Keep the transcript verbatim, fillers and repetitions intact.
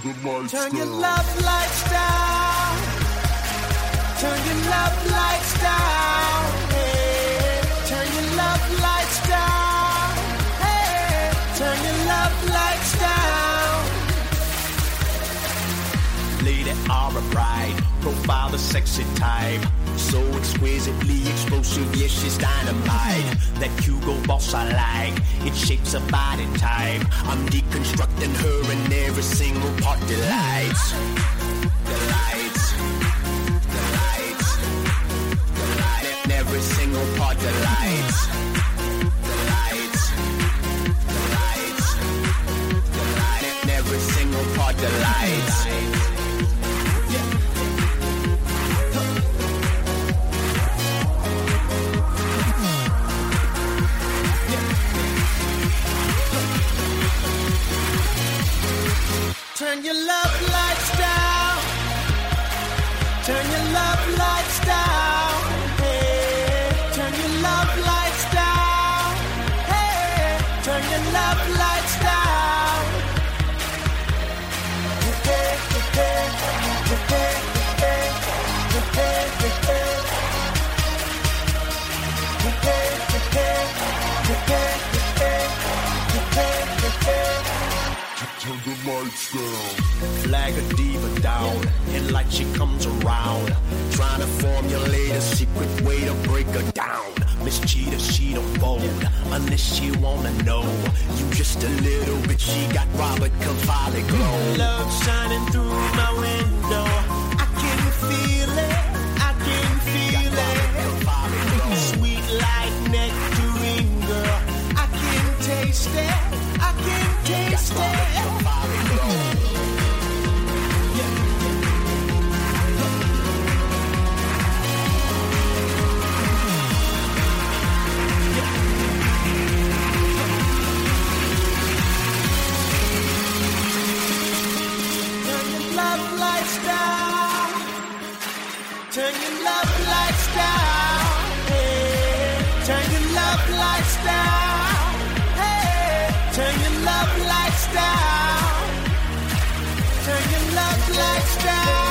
Turn your love lights down. Turn your love lights down. Hey, turn your love lights down. Hey, turn your love lights down. Lady aura bright, profile the sexy type. So exquisitely explosive, yeah, she's dynamite. That Hugo Boss I like, it shapes her body type. I'm deconstructing her in every single part. Delights, delights, delights, delights. In every single part. Delights, delights, delights, delights. In every single part. Delights. Turn your love lights down. Turn your love lights down. Hey, turn your love lights down. Hey, turn your love lights down. Hey, hey, hey, hey, hey, hey, Turn the lights down. Flag a diva down, and like she comes around, trying to formulate a secret way to break her down. Miss Cheetah, she don't fold unless she wanna know. You just a little bit, she got Robert Cavalli glow. Love shining through my window. I can feel it. I can feel it. Sweet like nectarine, girl. I can taste it. I can taste it. Turn your love lights down. Hey, turn your love lights down. Hey, turn your love lights down. Turn your love lights down.